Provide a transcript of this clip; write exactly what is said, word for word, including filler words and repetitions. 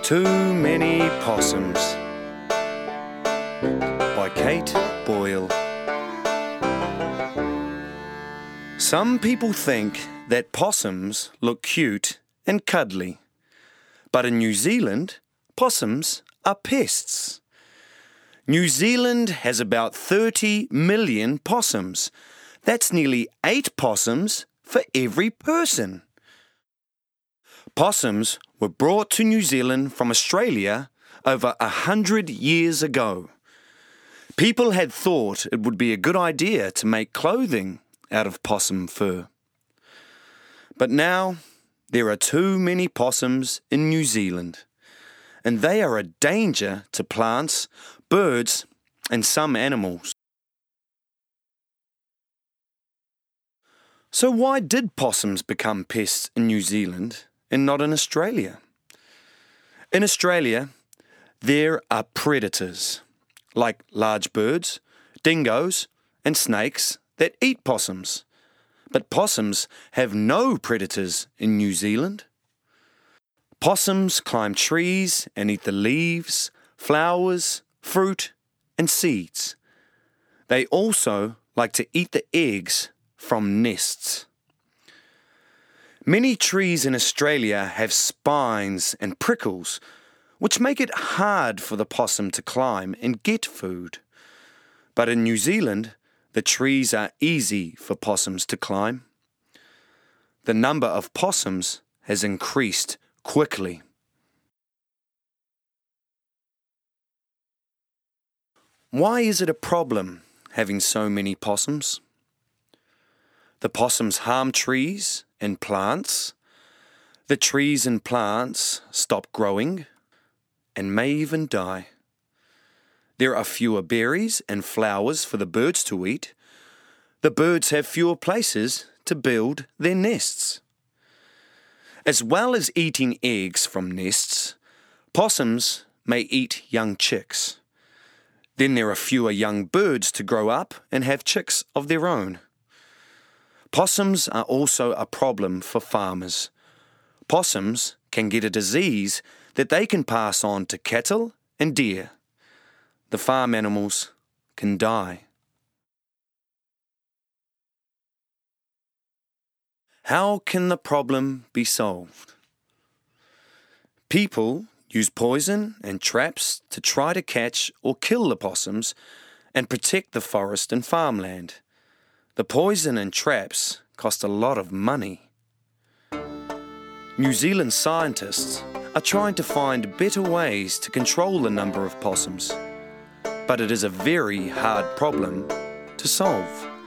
Too Many Possums by Kate Boyle. Some people think that possums look cute and cuddly, but in New Zealand, possums are pests. New Zealand has about thirty million possums. That's nearly eight possums for every person. Possums were brought to New Zealand from Australia over a hundred years ago. People had thought it would be a good idea to make clothing out of possum fur. But now there are too many possums in New Zealand, and they are a danger to plants, birds, and some animals. So why did possums become pests in New Zealand and not in Australia? In Australia, there are predators, like large birds, dingoes, and snakes that eat possums. But possums have no predators in New Zealand. Possums climb trees and eat the leaves, flowers, fruit, and seeds. They also like to eat the eggs from nests. Many trees in Australia have spines and prickles, which make it hard for the possum to climb and get food. But in New Zealand, the trees are easy for possums to climb. The number of possums has increased quickly. Why is it a problem having so many possums? The possums harm trees and plants. The trees and plants stop growing and may even die. There are fewer berries and flowers for the birds to eat. The birds have fewer places to build their nests. As well as eating eggs from nests, possums may eat young chicks. Then there are fewer young birds to grow up and have chicks of their own. Possums are also a problem for farmers. Possums can get a disease that they can pass on to cattle and deer. The farm animals can die. How can the problem be solved? People use poison and traps to try to catch or kill the possums and protect the forest and farmland. The poison and traps cost a lot of money. New Zealand scientists are trying to find better ways to control the number of possums, but it is a very hard problem to solve.